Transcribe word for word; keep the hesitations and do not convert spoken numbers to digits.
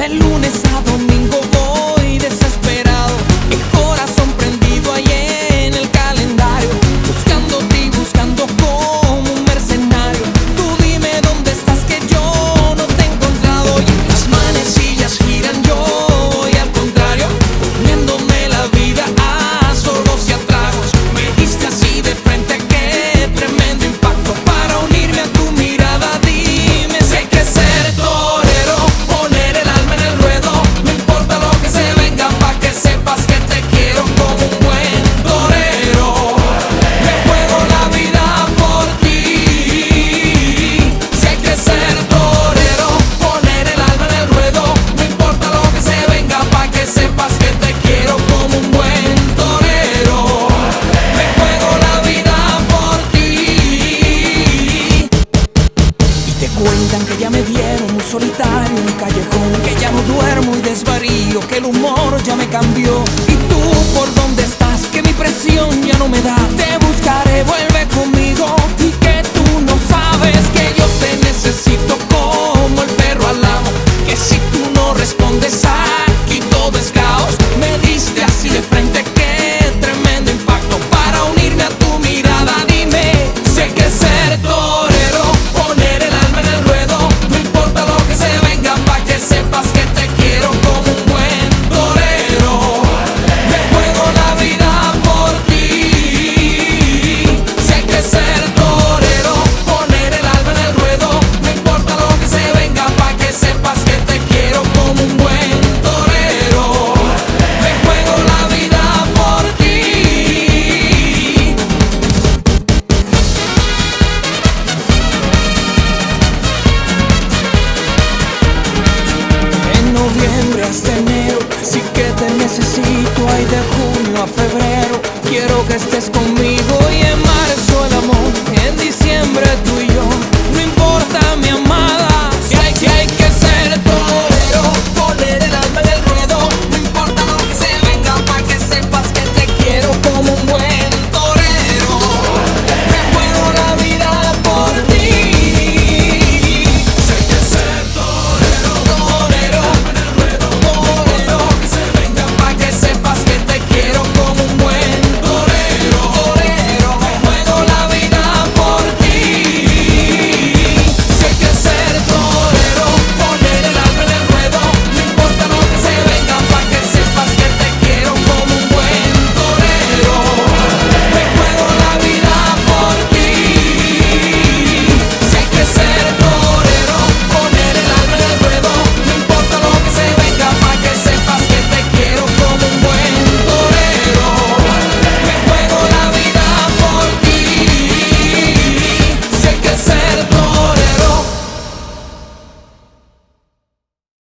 De lunes a domingo voy desesperado, el corazón prendido ahí en el calendario, buscándote y buscando como un mercenario. Tú dime dónde estás que yo no te he encontrado. Y las manecillas giran, yo voy al contrario, poniéndome la vida a sorbos y a tragos. Me diste así de frente, qué tremendo impacto para unirme a tu mirada. Dime si hay que ser torero, poner el alma en el ruedo, no importa lo que se venga, pa' que sepas que te quiero como un buen torero. Me juego la vida por ti. Si hay que ser torero, poner el alma en el ruedo, no importa lo que se venga, pa' que sepas que te quiero como un buen torero. Me juego la vida por ti. Y te cuentan que ya me dieron un solitario en un callejón, que ya no duermo y desvarío, que el humor ya me cambió. ¿Y tú por dónde estás? Que mi presión ya no me da. Te buscaré, vuelve conmigo. Y que tú no sabes que yo te necesito como el perro al amo, que si tú no respondes aquí todo es caos. Me diste así de frente, qué tremendo impacto para unirme a tu mirada. Dime si hay que ser torero, poner el alma en el ruedo, no importa lo que se venga, pa' que sepas que te quiero como un buen torero. Me juego la vida por ti. Si hay que ser torero, poner el alma en el ruedo, no importa lo que se venga, pa' que sepas que te quiero como un buen torero. Me juego la vida por ti. En noviembre hasta enero sí que te necesito. Ay, de junio a febrero quiero que estés conmigo. Y en marzo el amor, en diciembre tú y yo. No importa mi amor,